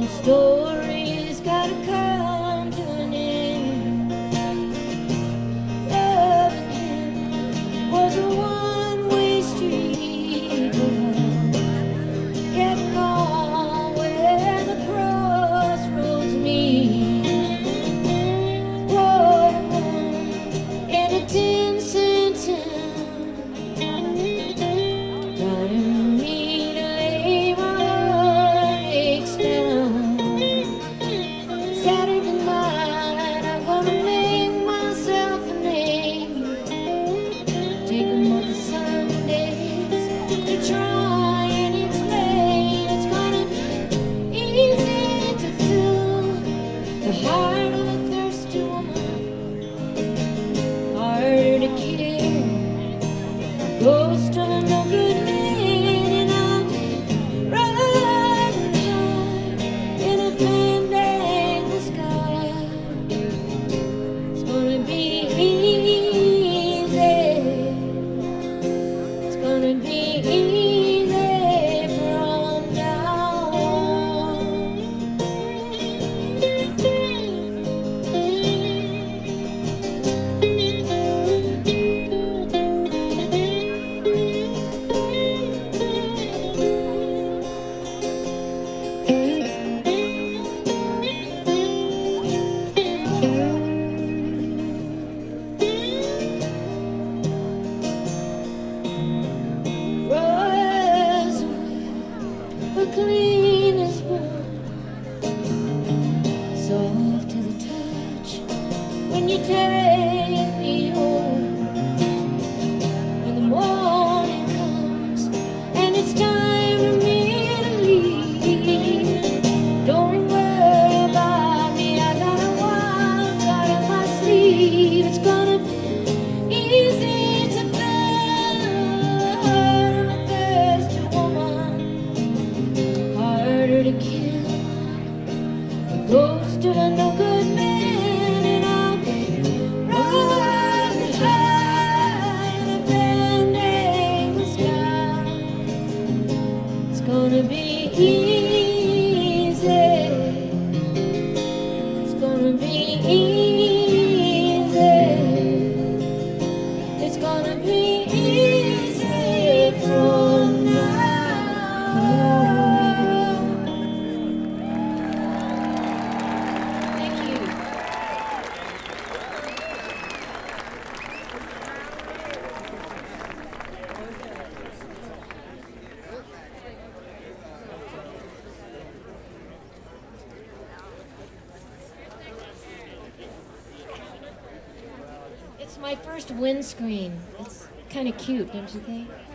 Story's gotta come to an end. Loving him was a one-way street, getting on where the crossroads meet. Whoa, in a 10-cent town, time me to lay my heartaches down. Saturday night, I'm gonna make myself a name. Take 'em on the Sundays to try and explain. It's gonna be easy to fill the heart of a thirsty woman, harder to kill a ghost of a no good man. And I'll be riding high in a fandangle sky. It's gonna be easy. It's gonna be easy from now on. Rose, but clean as wood, soft to the touch when you take me home. When the morning comes and it's time for me to leave, don't worry about me, I got a wild card up my sleeve. It's gonna be easy to fill the heart of a thirsty woman, harder to kill a ghost of a no good man. And I'll be riding high in a fandangle sky. It's gonna be easy. It's gonna be easy. It's gonna be easy from now. Thank you. It's my first windscreen. It's kind of cute, don't you think?